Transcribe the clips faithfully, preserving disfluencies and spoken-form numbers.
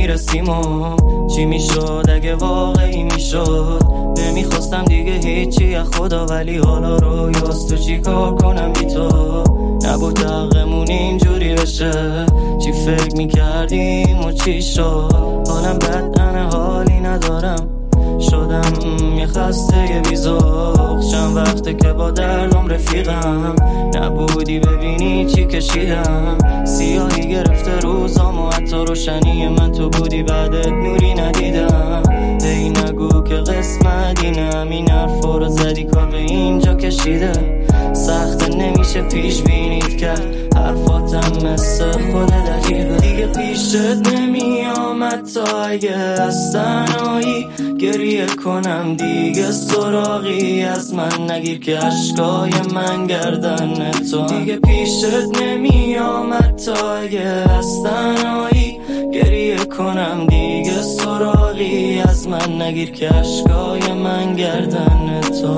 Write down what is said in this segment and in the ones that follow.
میرسیم و چی میشد اگه واقعی میشد. نمیخواستم دیگه هیچی از خدا، ولی حالا رویاست تو چی کار کنم بی تو. نبود حقمون اینجوری بشه، چی فکر میکردیم و چی شد. حالم بد انه حالی ندارم، شدم یه خسته یه بیزوق. چند وقته که با دردم رفیقم، نبودی ببینی چی کشیدم. سیاهی گرفته روزام و حتی روشنی من تو بودی، بعدت نوری ندیدم. هی نگو که قسمت اینه، همین حرفا رو زدی کار به اینجا کشیده. سخته نمیشه پیش بینید کرد، حرفاتم مثل خود عجیبه. دیگه پیشت نمیامد تا اگه از تنهایی گریه کنم. دیگه سراغی از من نگیر که عشقای من گردن تو. دیگه پیشت نمیامد تا اگه از تنهایی گریه کنم. دیگه سراغی از من نگیر که عشقای من گردن تو.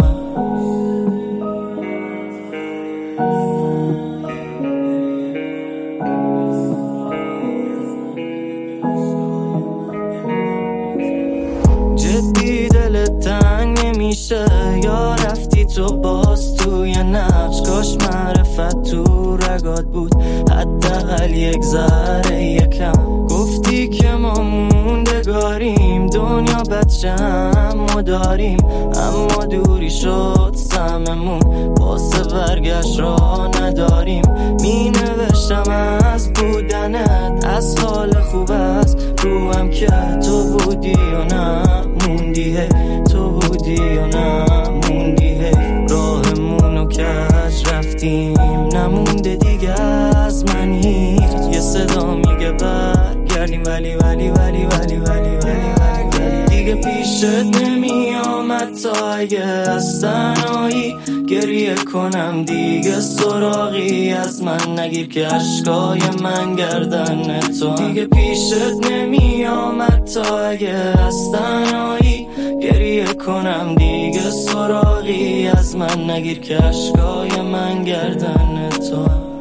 جدی دلت تنگ نمیشه یا رفتی تو باز توی نقش؟ کاش معرفت تو رگات بود حداقل یک ذره یکم. گفتی که ما موندگاریم، دنیا بچه همو داریم، اما دوری شد سهممون، واسه برگشت را نداریم. می نوشتم از بودنت، از حال خوب از روم که تو بودی و نه موندی، تو بودی و نه موندی. راهمونو کج رفتیم، نمونده دیگه از من هیچ. یه صدا میگه برگردیم، ولی ولی ولی ولی ولی ولی ولی دیگه پیشت نمیامد تا اگه از تنهایی گریه کنم. دیگه سراغی از من نگیر که عشقای من گردن تو. دیگه پیشت نمیامد تا اگه از تنهایی گریه کنم. دیگه سراغی از من نگیر که عشقای من گردن تو.